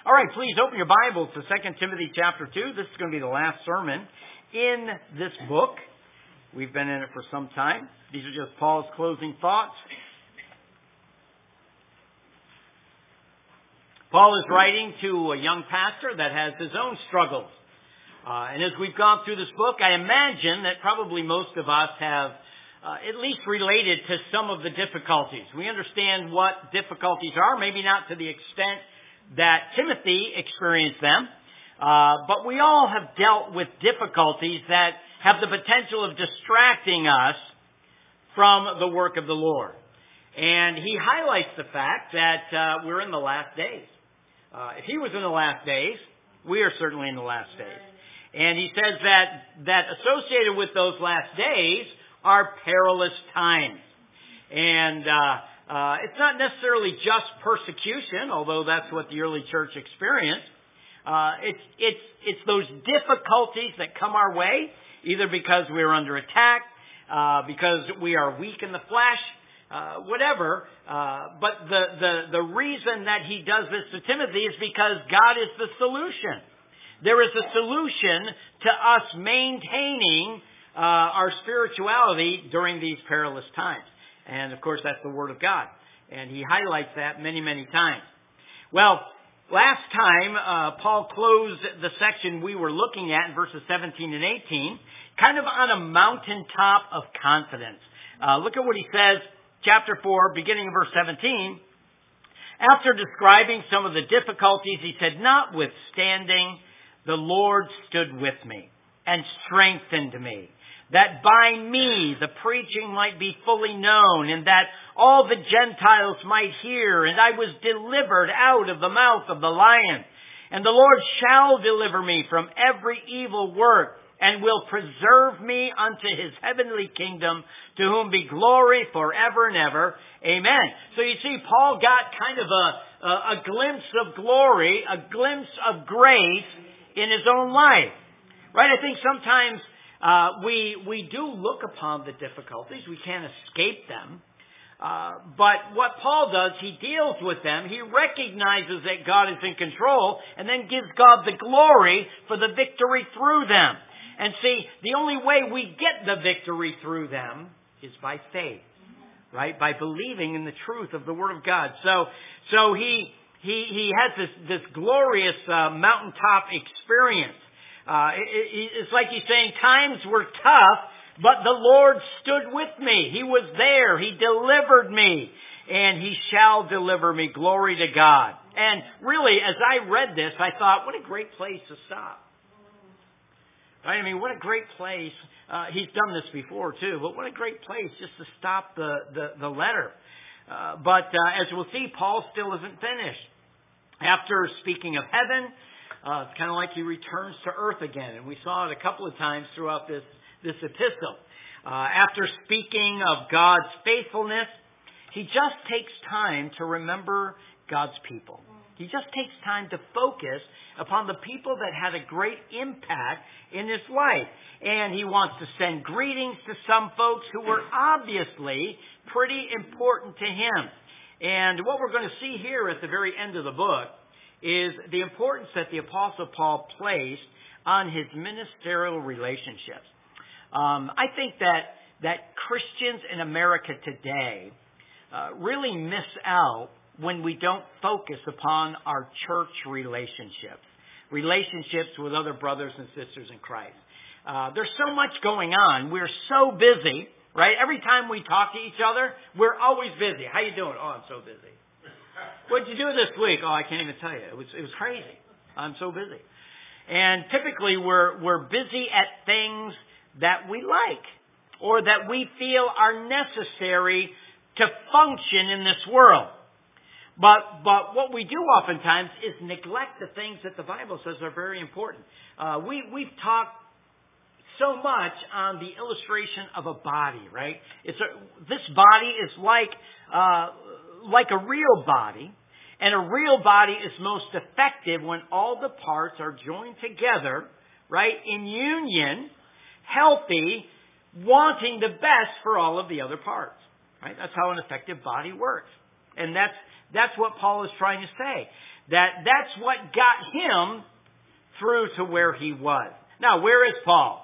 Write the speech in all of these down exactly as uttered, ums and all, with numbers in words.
All right, please open your Bibles to Second Timothy chapter two. This is going to be the last sermon in this book. We've been in it for some time. These are just Paul's closing thoughts. Paul is writing to a young pastor that has his own struggles. Uh, and as we've gone through this book, I imagine that probably most of us have uh, at least related to some of the difficulties. We understand what difficulties are, maybe not to the extent that Timothy experienced them, uh, but we all have dealt with difficulties that have the potential of distracting us from the work of the Lord. And he highlights the fact that uh, we're in the last days. Uh, if he was in the last days, we are certainly in the last days. And he says that that associated with those last days are perilous times. And uh Uh, it's not necessarily just persecution, although that's what the early church experienced. Uh, it's, it's, it's those difficulties that come our way, either because we're under attack, uh, because we are weak in the flesh, uh, whatever. Uh, but the, the, the reason that he does this to Timothy is because God is the solution. There is a solution to us maintaining uh, our spirituality during these perilous times. And, of course, that's the Word of God. And he highlights that many, many times. Well, last time, uh, Paul closed the section we were looking at in verses seventeen and eighteen, kind of on a mountaintop of confidence. Uh, look at what he says, chapter four, beginning of verse seventeen. After describing some of the difficulties, he said, "Notwithstanding, the Lord stood with me and strengthened me, that by me the preaching might be fully known, and that all the Gentiles might hear, and I was delivered out of the mouth of the lion. And the Lord shall deliver me from every evil work, and will preserve me unto his heavenly kingdom, to whom be glory forever and ever. Amen." So you see, Paul got kind of a, a, a glimpse of glory, a glimpse of grace in his own life. Right? I think sometimes Uh, we we do look upon the difficulties. We can't escape them. Uh, but what Paul does, he deals with them. He recognizes that God is in control and then gives God the glory for the victory through them. And see, the only way we get the victory through them is by faith, right? By believing in the truth of the Word of God. So so he he he has this, this glorious uh, mountaintop experience. Uh, it, it, it's like he's saying, times were tough, but the Lord stood with me. He was there. He delivered me, and he shall deliver me. Glory to God. And really, as I read this, I thought, what a great place to stop. Right? I mean, what a great place. Uh, he's done this before, too, but what a great place just to stop the, the, the letter. Uh, but uh, as we'll see, Paul still isn't finished. After speaking of heaven, Uh, it's kind of like he returns to earth again. And we saw it a couple of times throughout this, this epistle. Uh, after speaking of God's faithfulness, he just takes time to remember God's people. He just takes time to focus upon the people that had a great impact in his life. And he wants to send greetings to some folks who were obviously pretty important to him. And what we're going to see here at the very end of the book is the importance that the Apostle Paul placed on his ministerial relationships. Um, I think that that Christians in America today uh, really miss out when we don't focus upon our church relationships, relationships with other brothers and sisters in Christ. Uh, there's so much going on. We're so busy, right? Every time we talk to each other, we're always busy. How you doing? Oh, I'm so busy. What'd you do this week? Oh, I can't even tell you. It was it was crazy. I'm so busy. And typically we're we're busy at things that we like or that we feel are necessary to function in this world. But but what we do oftentimes is neglect the things that the Bible says are very important. Uh, we we've talked so much on the illustration of a body, right? It's a, this body is like uh, like a real body, and a real body is most effective when all the parts are joined together, right, in union, healthy, wanting the best for all of the other parts, right? That's how an effective body works. And that's that's what Paul is trying to say. that that's what got him through to where he was. Now, where is Paul?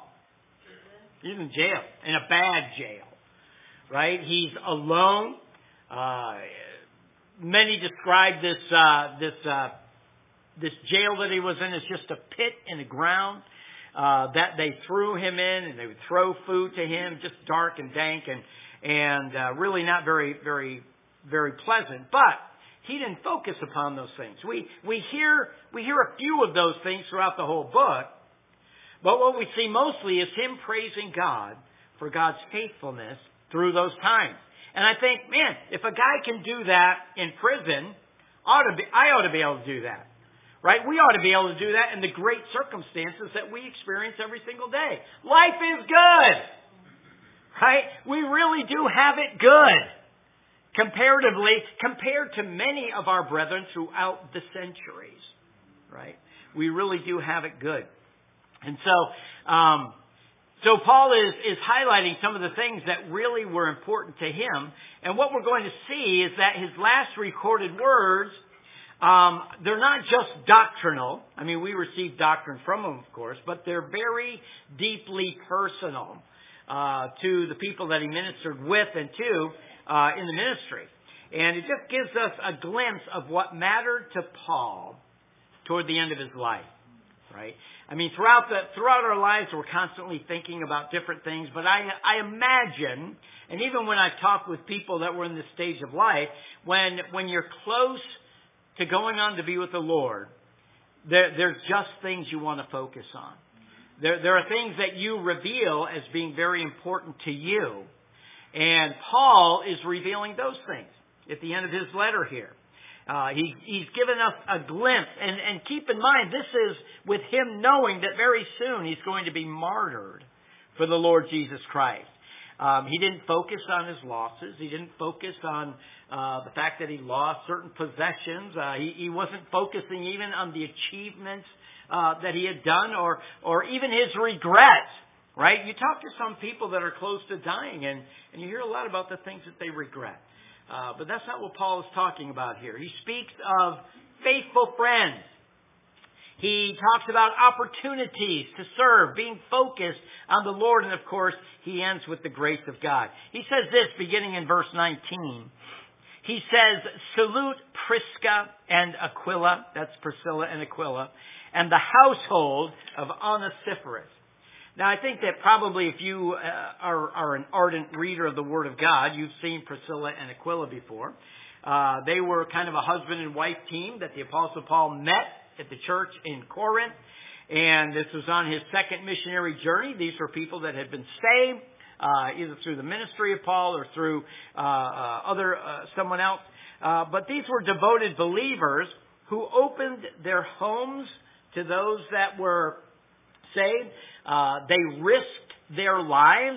He's in jail, in a bad jail, right? He's alone. Uh, many describe this uh, this uh, this jail that he was in as just a pit in the ground uh, that they threw him in, and they would throw food to him, just dark and dank, and and uh, really not very very very pleasant. But he didn't focus upon those things. We we hear we hear a few of those things throughout the whole book. But what we see mostly is him praising God for God's faithfulness through those times. And I think, man, if a guy can do that in prison, ought to be, I ought to be able to do that. Right? We ought to be able to do that in the great circumstances that we experience every single day. Life is good. Right? We really do have it good. Comparatively, compared to many of our brethren throughout the centuries. Right? We really do have it good. And so, um, so Paul is, is highlighting some of the things that really were important to him. And what we're going to see is that his last recorded words, um, they're not just doctrinal. I mean, we receive doctrine from him, of course, but they're very deeply personal uh, to the people that he ministered with and to uh, in the ministry. And it just gives us a glimpse of what mattered to Paul toward the end of his life, right? I mean, throughout the throughout our lives, we're constantly thinking about different things. But I I imagine, and even when I've talked with people that were in this stage of life, when when you're close to going on to be with the Lord, there there's just things you want to focus on. There there are things that you reveal as being very important to you, and Paul is revealing those things at the end of his letter here. Uh, he, he's given us a glimpse. And, and keep in mind, this is with him knowing that very soon he's going to be martyred for the Lord Jesus Christ. Um, he didn't focus on his losses. He didn't focus on uh, the fact that he lost certain possessions. Uh, he, he wasn't focusing even on the achievements uh, that he had done or, or even his regrets. Right? You talk to some people that are close to dying, and, and you hear a lot about the things that they regret. Uh, but that's not what Paul is talking about here. He speaks of faithful friends. He talks about opportunities to serve, being focused on the Lord. And of course, he ends with the grace of God. He says this beginning in verse nineteen. He says, salute Prisca and Aquila, that's Priscilla and Aquila, and the household of Onesiphorus. Now, I think that probably if you uh, are, are an ardent reader of the Word of God, you've seen Priscilla and Aquila before. Uh, they were kind of a husband and wife team that the Apostle Paul met at the church in Corinth. And this was on his second missionary journey. These were people that had been saved, uh, either through the ministry of Paul or through uh, uh, other uh, someone else. Uh, but these were devoted believers who opened their homes to those that were saved. Uh, they risked their lives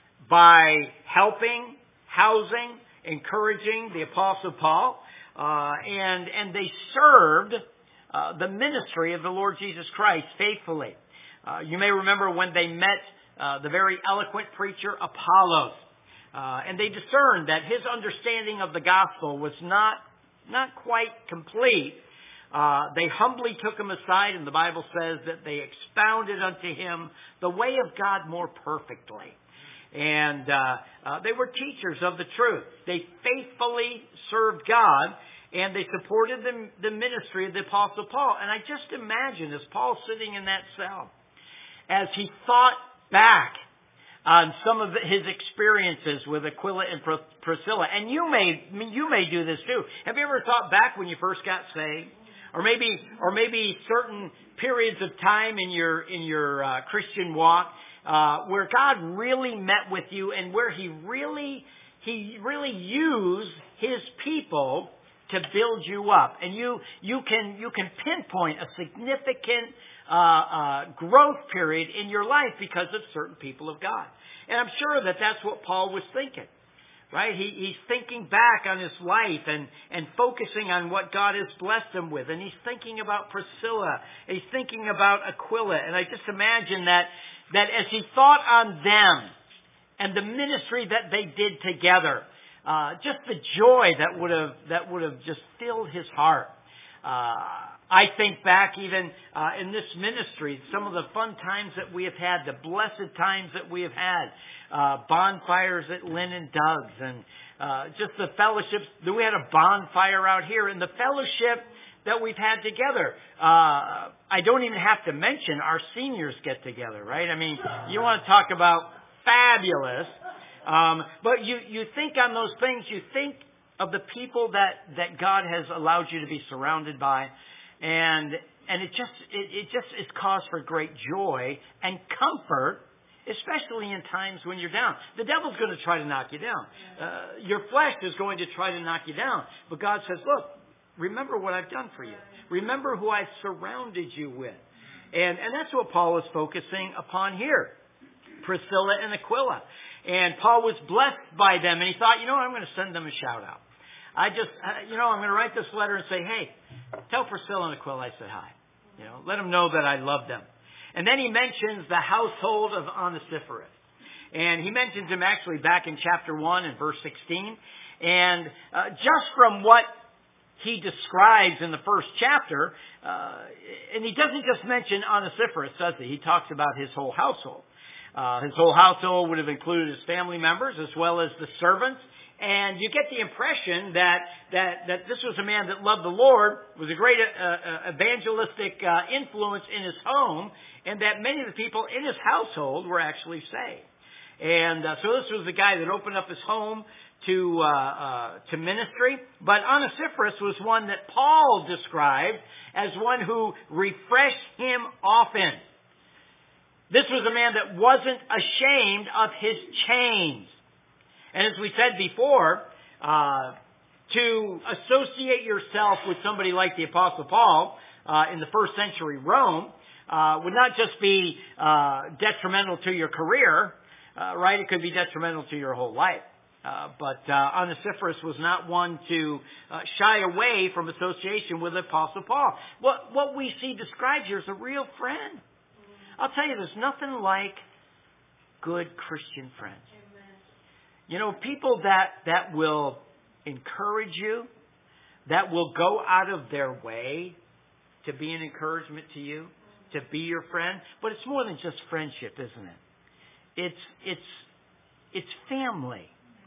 by helping, housing, encouraging the Apostle Paul, uh, and and they served uh, the ministry of the Lord Jesus Christ faithfully. Uh, you may remember when they met uh, the very eloquent preacher Apollos, uh, and they discerned that his understanding of the gospel was not not quite complete. Uh, they humbly took him aside, and the Bible says that they expounded unto him the way of God more perfectly. And uh, uh, they were teachers of the truth. They faithfully served God, and they supported the, the ministry of the Apostle Paul. And I just imagine as Paul sitting in that cell, as he thought back on some of his experiences with Aquila and Priscilla, and you may you may do this too. Have you ever thought back when you first got saved? Or maybe, or maybe certain periods of time in your in your uh, Christian walk uh, where God really met with you, and where He really He really used His people to build you up, and you you can you can pinpoint a significant uh, uh, growth period in your life because of certain people of God. And I'm sure that that's what Paul was thinking. Right? He, he's thinking back on his life and, and focusing on what God has blessed him with. And he's thinking about Priscilla. He's thinking about Aquila. And I just imagine that, that as he thought on them and the ministry that they did together, uh, just the joy that would have, that would have just filled his heart. Uh, I think back even uh, in this ministry, some of the fun times that we have had, the blessed times that we have had, uh, bonfires at Lynn and Doug's, and uh, just the fellowships. We had a bonfire out here, and the fellowship that we've had together. Uh, I don't even have to mention our seniors get together, right? I mean, you want to talk about fabulous. Um, but you, you think on those things, you think of the people that, that God has allowed you to be surrounded by. And and it just it, it just is cause for great joy and comfort, especially in times when you're down. The devil's going to try to knock you down. Uh, your flesh is going to try to knock you down. But God says, look, remember what I've done for you. Remember who I've surrounded you with. And and that's what Paul is focusing upon here. Priscilla and Aquila. And Paul was blessed by them. And he thought, you know, I'm going to send them a shout out. I just, you know, I'm going to write this letter and say, hey, tell Priscilla and Aquila I said hi. You know, let them know that I love them. And then he mentions the household of Onesiphorus. And he mentions him actually back in chapter one and verse sixteen. And uh, just from what he describes in the first chapter, uh, and he doesn't just mention Onesiphorus, does he? He talks about his whole household. Uh, his whole household would have included his family members as well as the servants. And you get the impression that, that, that this was a man that loved the Lord, was a great uh, uh, evangelistic uh, influence in his home, and that many of the people in his household were actually saved. And uh, so this was the guy that opened up his home to uh, uh, to ministry. But Onesiphorus was one that Paul described as one who refreshed him often. This was a man that wasn't ashamed of his chains. And as we said before, uh, to associate yourself with somebody like the Apostle Paul uh, in the first century Rome uh, would not just be uh, detrimental to your career, uh, right? It could be detrimental to your whole life. Uh, but uh, Onesiphorus was not one to uh, shy away from association with the Apostle Paul. What, what we see described here is a real friend. I'll tell you, there's nothing like good Christian friends. You know, people that, that will encourage you, that will go out of their way to be an encouragement to you, to be your friend. But it's more than just friendship, isn't it? It's it's it's family.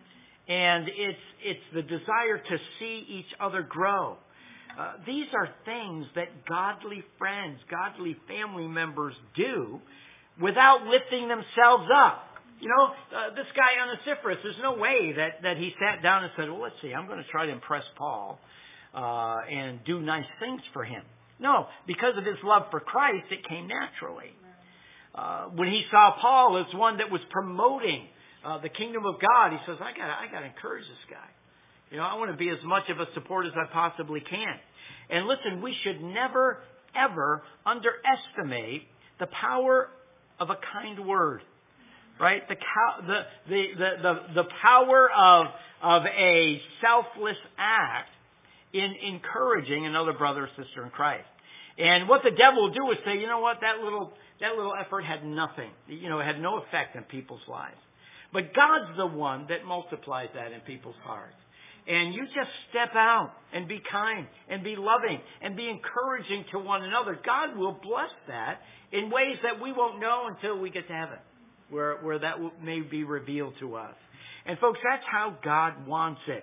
And it's it's the desire to see each other grow. Uh, these are things that godly friends, godly family members do without lifting themselves up. You know, uh, this guy Onesiphorus, there's no way that, that he sat down and said, well, let's see, I'm going to try to impress Paul uh, and do nice things for him. No, because of his love for Christ, it came naturally. Uh, when he saw Paul as one that was promoting uh, the kingdom of God, he says, I got I got to encourage this guy. You know, I want to be as much of a support as I possibly can. And listen, we should never, ever underestimate the power of a kind word. Right? The, the, the, the, the power of, of a selfless act in encouraging another brother or sister in Christ. And what the devil will do is say, you know what, that little, that little effort had nothing. You know, it had no effect on people's lives. But God's the one that multiplies that in people's hearts. And you just step out and be kind and be loving and be encouraging to one another. God will bless that in ways that we won't know until we get to heaven. Where, where that may be revealed to us. And folks, that's how God wants it.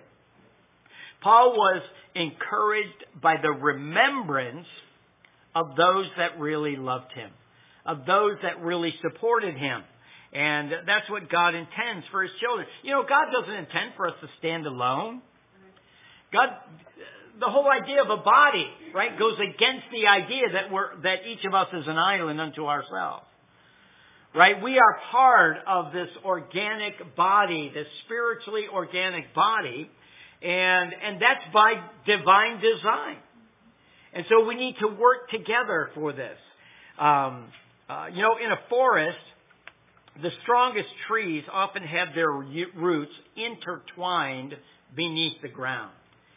Paul was encouraged by the remembrance of those that really loved him, of those that really supported him. And that's what God intends for his children. You know, God doesn't intend for us to stand alone. God, the whole idea of a body, right, goes against the idea that we're, that each of us is an island unto ourselves. Right? We are part of this organic body, this spiritually organic body, and, and that's by divine design. And so we need to work together for this. Um, uh, you know, in a forest, the strongest trees often have their roots intertwined beneath the ground.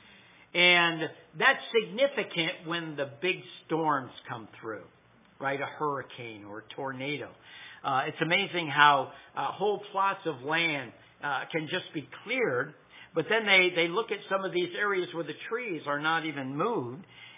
And that's significant when the big storms come through, right? A hurricane or a tornado. Uh, it's amazing how uh, whole plots of land uh, can just be cleared, but then they, they look at some of these areas where the trees are not even moved,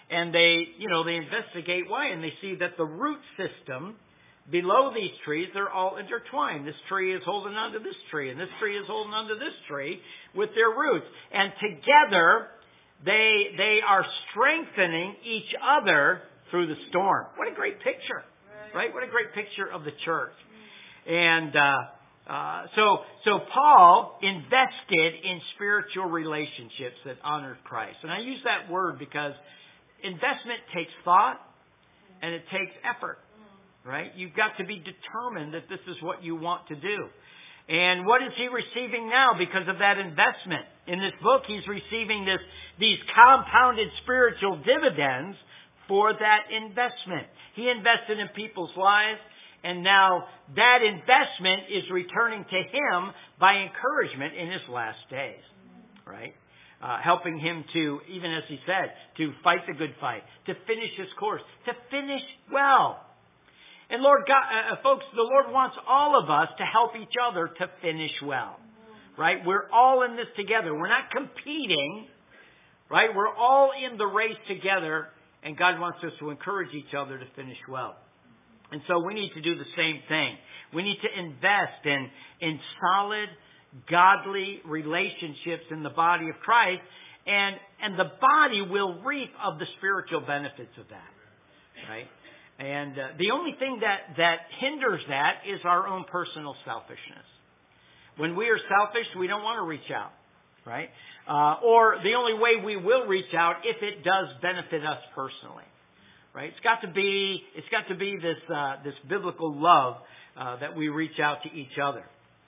and they, you know, they investigate why, and they see that the root system below these trees, they're all intertwined. This tree is holding onto this tree, and this tree is holding onto this tree with their roots. And together, they they are strengthening each other through the storm. What a great picture, right? What a great picture of the church. And uh, uh, so, so Paul invested in spiritual relationships that honored Christ. And I use that word because investment takes thought and it takes effort. Right? You've got to be determined that this is what you want to do. And what is he receiving now because of that investment? In this book, he's receiving this, these compounded spiritual dividends for that investment. He invested in people's lives, and now that investment is returning to him by encouragement in his last days. Right? Uh, helping him to, even as he said, to fight the good fight, to finish his course, to finish well. And Lord God, uh, folks, the Lord wants all of us to help each other to finish well, right? We're all in this together. We're not competing, right? We're all in the race together, and God wants us to encourage each other to finish well. And so we need to do the same thing. We need to invest in, in solid, godly relationships in the body of Christ, and, and the body will reap of the spiritual benefits of that, right? And uh, the only thing that, that hinders that is our own personal selfishness. When we are selfish, we don't want to reach out, right? Uh, or the only way we will reach out if it does benefit us personally, right? It's got to be it's got to be this uh, this biblical love uh, that we reach out to each other.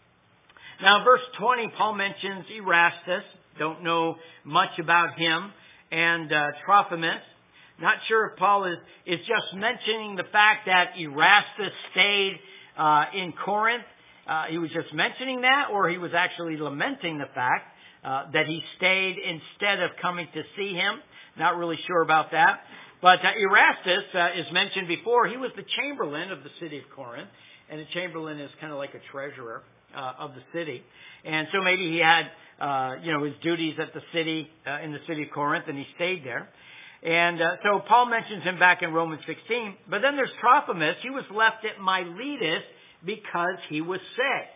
Now, verse twenty, Paul mentions Erastus. Don't know much about him, and uh, Trophimus. Not sure if Paul is, is just mentioning the fact that Erastus stayed uh, in Corinth. Uh, he was just mentioning that, or he was actually lamenting the fact uh, that he stayed instead of coming to see him. Not really sure about that. But uh, Erastus uh, is mentioned before. He was the chamberlain of the city of Corinth, and a chamberlain is kind of like a treasurer uh, of the city. And so maybe he had, uh, you know, his duties at the city, uh, in the city of Corinth, and he stayed there. And uh, so Paul mentions him back in Romans sixteen. But then there's Trophimus. He was left at Miletus because he was sick.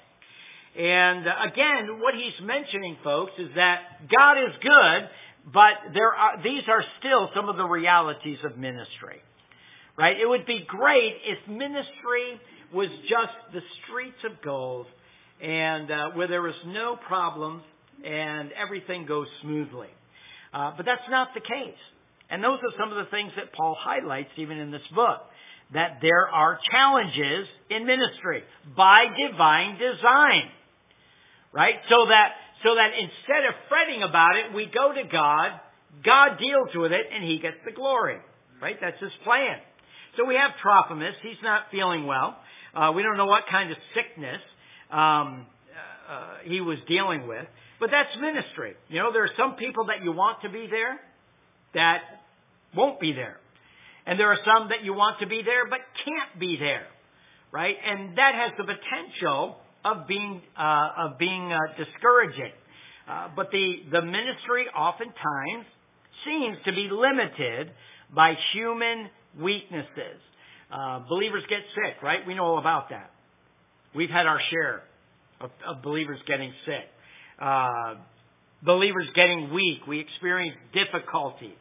And uh, again, what he's mentioning, folks, is that God is good, but there are these are still some of the realities of ministry. Right? It would be great if ministry was just the streets of gold and uh, where there was no problems and everything goes smoothly. Uh, but that's not the case. And those are some of the things that Paul highlights even in this book, that there are challenges in ministry by divine design, right? So that, so that instead of fretting about it, we go to God, God deals with it, and He gets the glory, right? That's His plan. So we have Trophimus. He's not feeling well. Uh, we don't know what kind of sickness um, uh, he was dealing with, but that's ministry. You know, there are some people that you want to be there that won't be there. And there are some that you want to be there but can't be there, right? And that has the potential of being uh, of being uh, discouraging. Uh, but the, the ministry oftentimes seems to be limited by human weaknesses. Uh, believers get sick, right? We know all about that. We've had our share of, of believers getting sick. Uh, believers getting weak. We experience difficulties.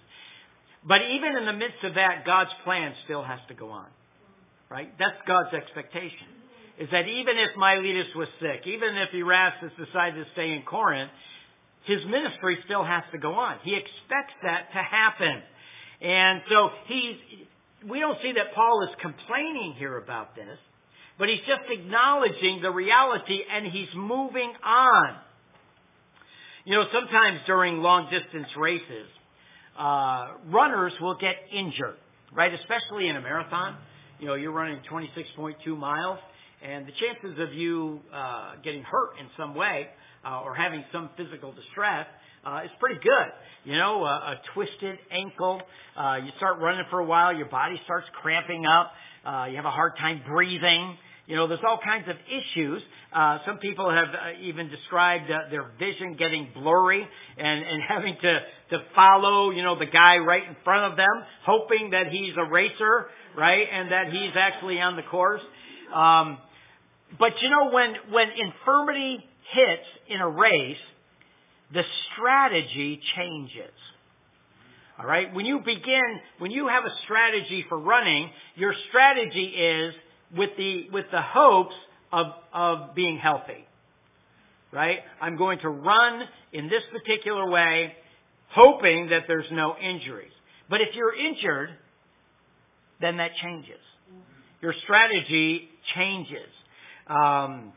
But even in the midst of that, God's plan still has to go on. Right? That's God's expectation. Is that even if Miletus was sick, even if Erastus decided to stay in Corinth, his ministry still has to go on. He expects that to happen. And so he's, we don't see that Paul is complaining here about this, but he's just acknowledging the reality and he's moving on. You know, sometimes during long distance races, Uh, runners will get injured, right? Especially in a marathon. You know, you're running twenty-six point two miles, and the chances of you uh, getting hurt in some way uh, or having some physical distress uh, is pretty good. You know, a, a twisted ankle, uh, you start running for a while, your body starts cramping up, uh, you have a hard time breathing, You know, there's all kinds of issues. Uh, some people have uh, even described uh, their vision getting blurry and, and having to, to follow, you know, the guy right in front of them, hoping that he's a racer, right, and that he's actually on the course. Um, but, you know, when, when infirmity hits in a race, the strategy changes. All right? When you begin, when you have a strategy for running, your strategy is with the with the hopes of of being healthy. Right? I'm going to run in this particular way, hoping that there's no injuries. But if you're injured, then that changes. Your strategy changes. Um,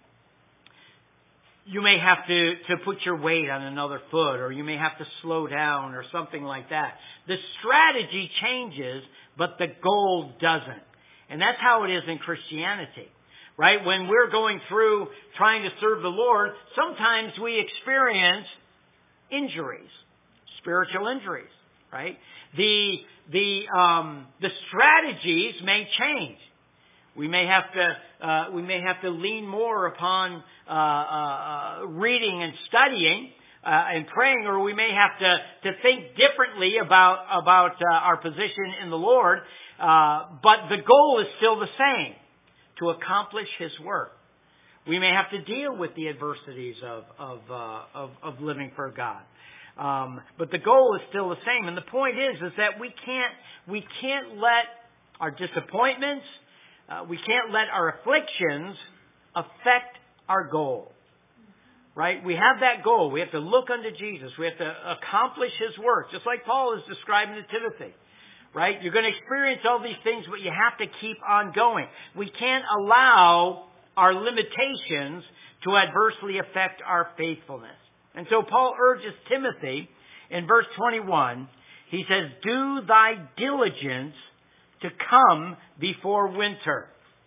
you may have to, to put your weight on another foot, or you may have to slow down or something like that. The strategy changes, but the goal doesn't. And that's how it is in Christianity, right? When we're going through trying to serve the Lord, sometimes we experience injuries, spiritual injuries, right? The, the, um, the strategies may change. We may have to, uh, we may have to lean more upon, uh, uh, reading and studying, uh, and praying, or we may have to, to think differently about, about, uh, our position in the Lord. Uh, but the goal is still the same, to accomplish His work. We may have to deal with the adversities of, of, uh, of, of living for God. Um, but the goal is still the same. And the point is, is that we can't, we can't let our disappointments, Uh, we can't let our afflictions affect our goal. Right? We have that goal. We have to look unto Jesus. We have to accomplish His work, just like Paul is describing to Timothy. Right? You're going to experience all these things, but you have to keep on going. We can't allow our limitations to adversely affect our faithfulness. And so Paul urges Timothy in verse twenty-one. He says, "Do thy diligence to come before winter."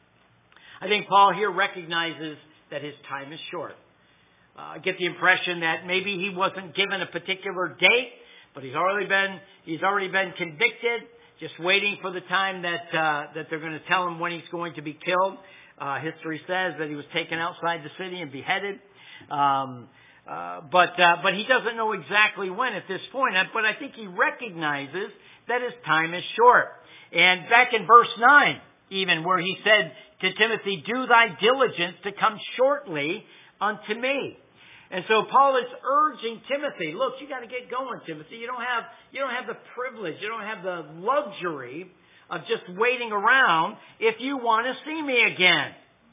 I think Paul here recognizes that his time is short. Uh, I get the impression that maybe he wasn't given a particular date, but he's already been he's already been convicted, just waiting for the time that uh, that they're going to tell him when he's going to be killed. Uh, history says that he was taken outside the city and beheaded. Um, uh, but uh, but he doesn't know exactly when at this point. But I think he recognizes that his time is short. And back in verse nine, even, where he said to Timothy, "Do thy diligence to come shortly unto me." And so Paul is urging Timothy, look, you got to get going, Timothy. You don't have, you don't have the privilege, you don't have the luxury of just waiting around if you want to see me again.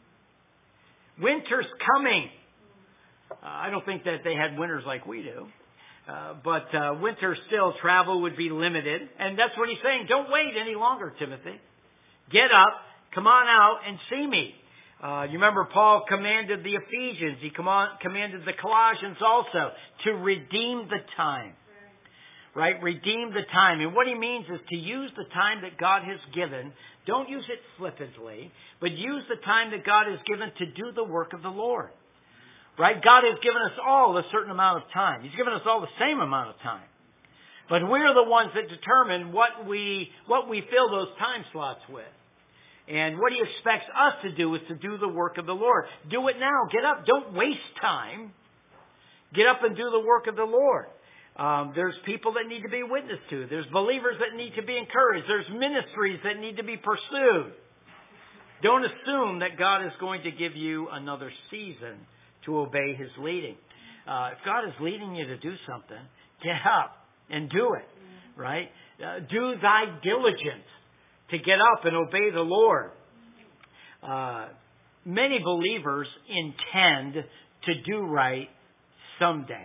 Winter's coming. Uh, I don't think that they had winters like we do. Uh, but uh, winter still, travel would be limited. And that's what he's saying. Don't wait any longer, Timothy. Get up, come on out and see me. Uh, you remember Paul commanded the Ephesians. He com- commanded the Colossians also to redeem the time. Right? Redeem the time. And what he means is to use the time that God has given. Don't use it flippantly, but use the time that God has given to do the work of the Lord. Right? God has given us all a certain amount of time. He's given us all the same amount of time. But we're the ones that determine what we, what we fill those time slots with. And what He expects us to do is to do the work of the Lord. Do it now. Get up. Don't waste time. Get up and do the work of the Lord. Um, there's people that need to be witnessed to. There's believers that need to be encouraged. There's ministries that need to be pursued. Don't assume that God is going to give you another season to obey His leading. Uh, if God is leading you to do something, get up and do it. Right? Uh, do thy diligence to get up and obey the Lord. Uh, many believers intend to do right someday.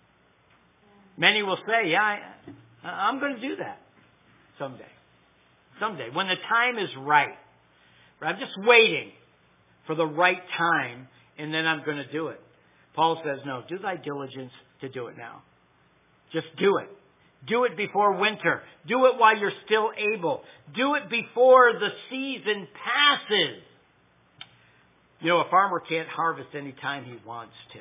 Many will say, yeah, I, I'm going to do that someday. Someday. When the time is right. I'm just waiting for the right time, and then I'm going to do it. Paul says, no, do thy diligence to do it now. Just do it. Do it before winter. Do it while you're still able. Do it before the season passes. You know, a farmer can't harvest any time he wants to.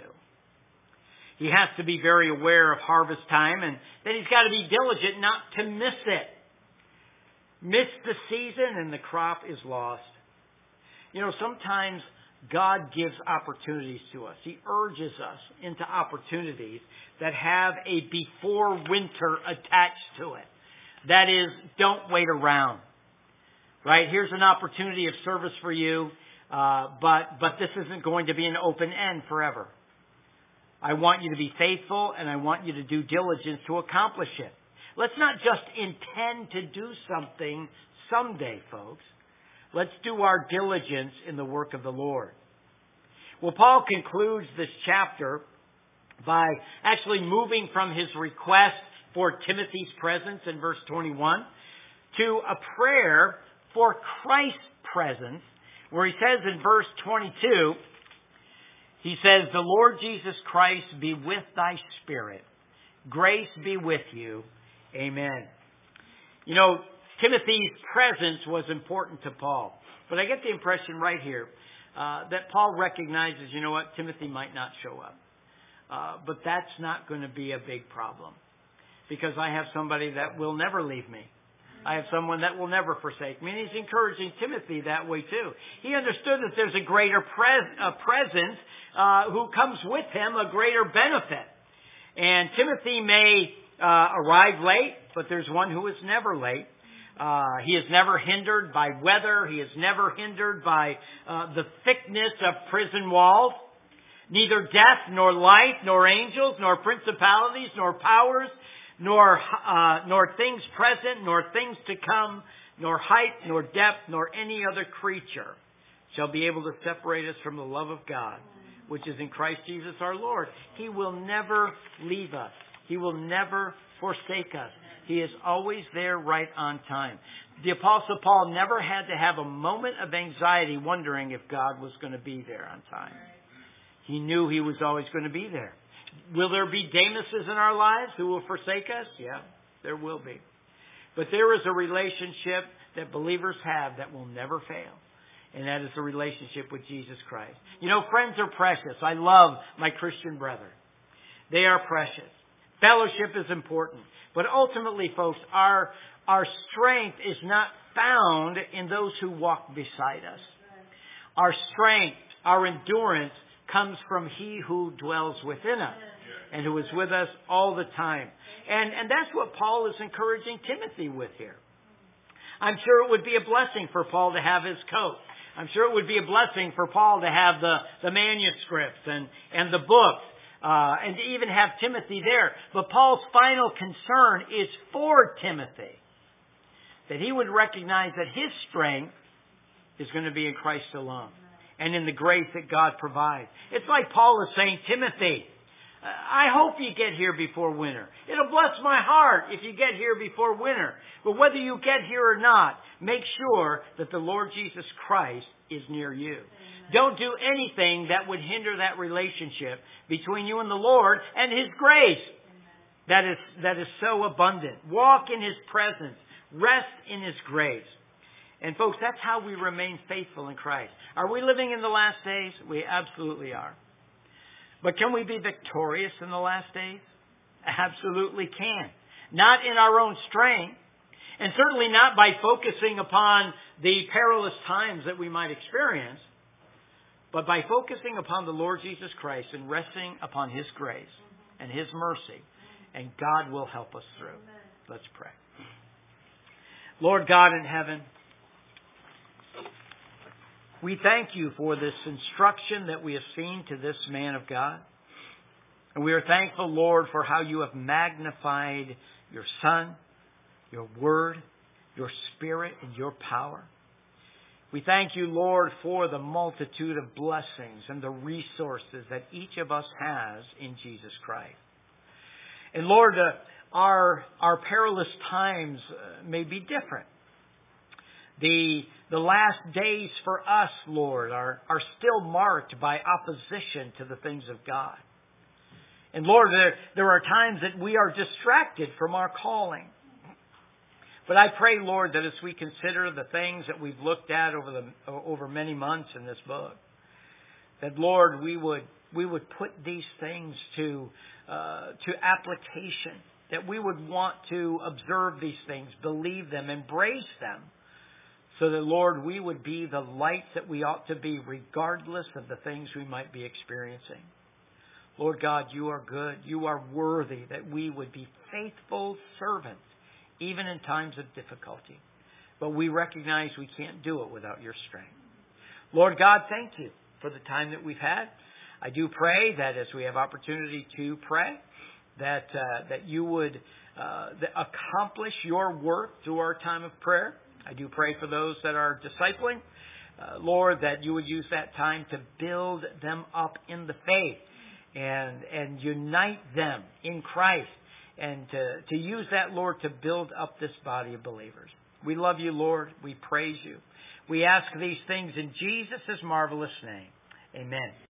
He has to be very aware of harvest time, and then he's got to be diligent not to miss it. Miss the season and the crop is lost. You know, sometimes God gives opportunities to us. He urges us into opportunities that have a before winter attached to it. That is, don't wait around. Right? Here's an opportunity of service for you, uh, but but this isn't going to be an open end forever. I want you to be faithful, and I want you to do diligence to accomplish it. Let's not just intend to do something someday, folks. Let's do our diligence in the work of the Lord. Well, Paul concludes this chapter by actually moving from his request for Timothy's presence in verse twenty-one to a prayer for Christ's presence, where he says in verse twenty-two, he says, "The Lord Jesus Christ be with thy spirit. Grace be with you. Amen." You know, Timothy's presence was important to Paul. But I get the impression right here uh, that Paul recognizes, you know what, Timothy might not show up. Uh, but that's not going to be a big problem. Because I have somebody that will never leave me. I have someone that will never forsake me. And he's encouraging Timothy that way too. He understood that there's a greater pres- a presence uh, who comes with him, a greater benefit. And Timothy may uh, arrive late, but there's one who is never late. Uh, he is never hindered by weather. He is never hindered by uh, the thickness of prison walls. Neither death, nor life, nor angels, nor principalities, nor powers, nor uh, nor things present, nor things to come, nor height, nor depth, nor any other creature shall be able to separate us from the love of God, which is in Christ Jesus our Lord. He will never leave us. He will never forsake us. He is always there right on time. The Apostle Paul never had to have a moment of anxiety wondering if God was going to be there on time. He knew He was always going to be there. Will there be Demuses in our lives who will forsake us? Yeah, there will be. But there is a relationship that believers have that will never fail. And that is the relationship with Jesus Christ. You know, friends are precious. I love my Christian brethren. They are precious. Fellowship is important. But ultimately, folks, our, our strength is not found in those who walk beside us. Our strength, our endurance comes from He who dwells within us and who is with us all the time. And, and that's what Paul is encouraging Timothy with here. I'm sure it would be a blessing for Paul to have his coat. I'm sure it would be a blessing for Paul to have the, the manuscripts and, and the books. Uh, and to even have Timothy there. But Paul's final concern is for Timothy. That he would recognize that his strength is going to be in Christ alone. And in the grace that God provides. It's like Paul is saying, Timothy, I hope you get here before winter. It'll bless my heart if you get here before winter. But whether you get here or not, make sure that the Lord Jesus Christ is near you. Don't do anything that would hinder that relationship between you and the Lord and His grace that is, that is so abundant. Walk in His presence. Rest in His grace. And folks, that's how we remain faithful in Christ. Are we living in the last days? We absolutely are. But can we be victorious in the last days? Absolutely can. Not in our own strength. And certainly not by focusing upon the perilous times that we might experience. But by focusing upon the Lord Jesus Christ and resting upon His grace and His mercy, and God will help us through. Let's pray. Lord God in heaven, we thank You for this instruction that we have seen to this man of God. And we are thankful, Lord, for how You have magnified Your Son, Your Word, Your Spirit, and Your power. We thank You, Lord, for the multitude of blessings and the resources that each of us has in Jesus Christ. And Lord, uh, our our perilous times uh, may be different. The the last days for us, Lord, are, are still marked by opposition to the things of God. And Lord, there, there are times that we are distracted from our calling. But I pray, Lord, that as we consider the things that we've looked at over the over many months in this book, that Lord, we would we would put these things to uh, to application. That we would want to observe these things, believe them, embrace them so that, Lord, we would be the lights that we ought to be regardless of the things we might be experiencing. Lord God, you are good. You are worthy that we would be faithful servants, even in times of difficulty. But we recognize we can't do it without your strength. Lord God, thank you for the time that we've had. I do pray that as we have opportunity to pray, that uh, that you would uh, accomplish your work through our time of prayer. I do pray for those that are discipling, uh, Lord, that you would use that time to build them up in the faith and and unite them in Christ, and to, to use that, Lord, to build up this body of believers. We love you, Lord. We praise you. We ask these things in Jesus' marvelous name. Amen.